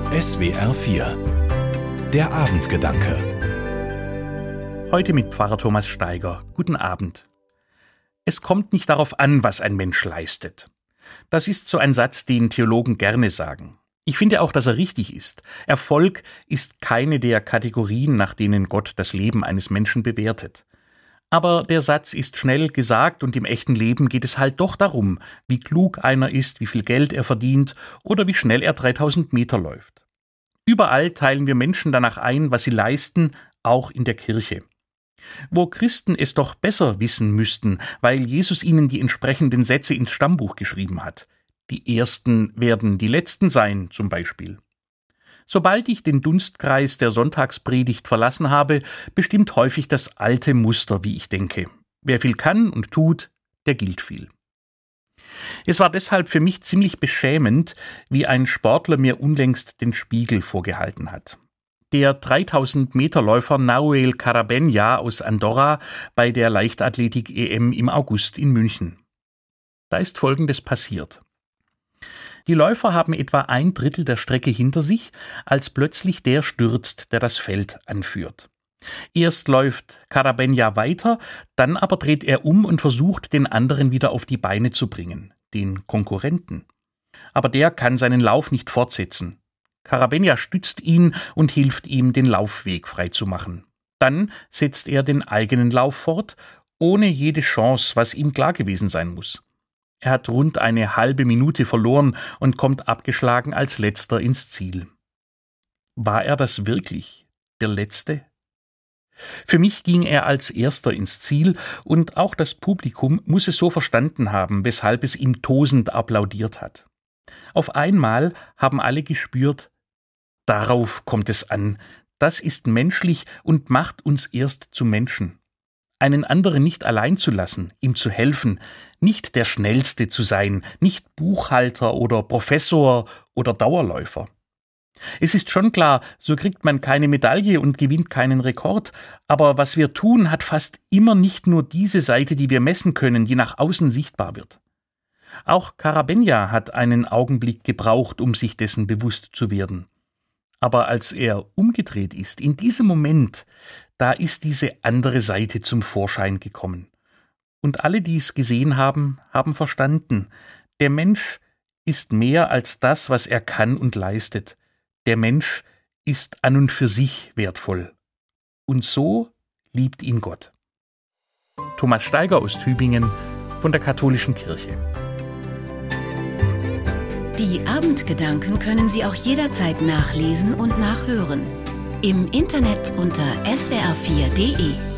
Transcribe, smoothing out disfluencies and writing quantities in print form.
SWR 4 Der Abendgedanke. Heute mit Pfarrer Thomas Steiger. Guten Abend. Es kommt nicht darauf an, was ein Mensch leistet. Das ist so ein Satz, den Theologen gerne sagen. Ich finde auch, dass er richtig ist. Erfolg ist keine der Kategorien, nach denen Gott das Leben eines Menschen bewertet. Aber der Satz ist schnell gesagt und im echten Leben geht es halt doch darum, wie klug einer ist, wie viel Geld er verdient oder wie schnell er 3000 Meter läuft. Überall teilen wir Menschen danach ein, was sie leisten, auch in der Kirche. Wo Christen es doch besser wissen müssten, weil Jesus ihnen die entsprechenden Sätze ins Stammbuch geschrieben hat. Die Ersten werden die Letzten sein, zum Beispiel. Sobald ich den Dunstkreis der Sonntagspredigt verlassen habe, bestimmt häufig das alte Muster, wie ich denke. Wer viel kann und tut, der gilt viel. Es war deshalb für mich ziemlich beschämend, wie ein Sportler mir unlängst den Spiegel vorgehalten hat. Der 3000-Meter-Läufer Nahuel Carabenya aus Andorra bei der Leichtathletik-EM im August in München. Da ist Folgendes passiert. Die Läufer haben etwa 1/3 der Strecke hinter sich, als plötzlich der stürzt, der das Feld anführt. Erst läuft Carabenya weiter, dann aber dreht er um und versucht, den anderen wieder auf die Beine zu bringen, den Konkurrenten. Aber der kann seinen Lauf nicht fortsetzen. Carabenya stützt ihn und hilft ihm, den Laufweg freizumachen. Dann setzt er den eigenen Lauf fort, ohne jede Chance, was ihm klar gewesen sein muss. Er hat rund eine halbe Minute verloren und kommt abgeschlagen als Letzter ins Ziel. War er das wirklich, der Letzte? Für mich ging er als Erster ins Ziel und auch das Publikum muss es so verstanden haben, weshalb es ihm tosend applaudiert hat. Auf einmal haben alle gespürt, darauf kommt es an, das ist menschlich und macht uns erst zu Menschen. Einen anderen nicht allein zu lassen, ihm zu helfen, nicht der Schnellste zu sein, nicht Buchhalter oder Professor oder Dauerläufer. Es ist schon klar, so kriegt man keine Medaille und gewinnt keinen Rekord, aber was wir tun, hat fast immer nicht nur diese Seite, die wir messen können, die nach außen sichtbar wird. Auch Carabenya hat einen Augenblick gebraucht, um sich dessen bewusst zu werden. Aber als er umgedreht ist, in diesem Moment, da ist diese andere Seite zum Vorschein gekommen. Und alle, die es gesehen haben, haben verstanden, der Mensch ist mehr als das, was er kann und leistet. Der Mensch ist an und für sich wertvoll. Und so liebt ihn Gott. Thomas Steiger aus Tübingen von der Katholischen Kirche. Die Abendgedanken können Sie auch jederzeit nachlesen und nachhören. Im Internet unter swr4.de.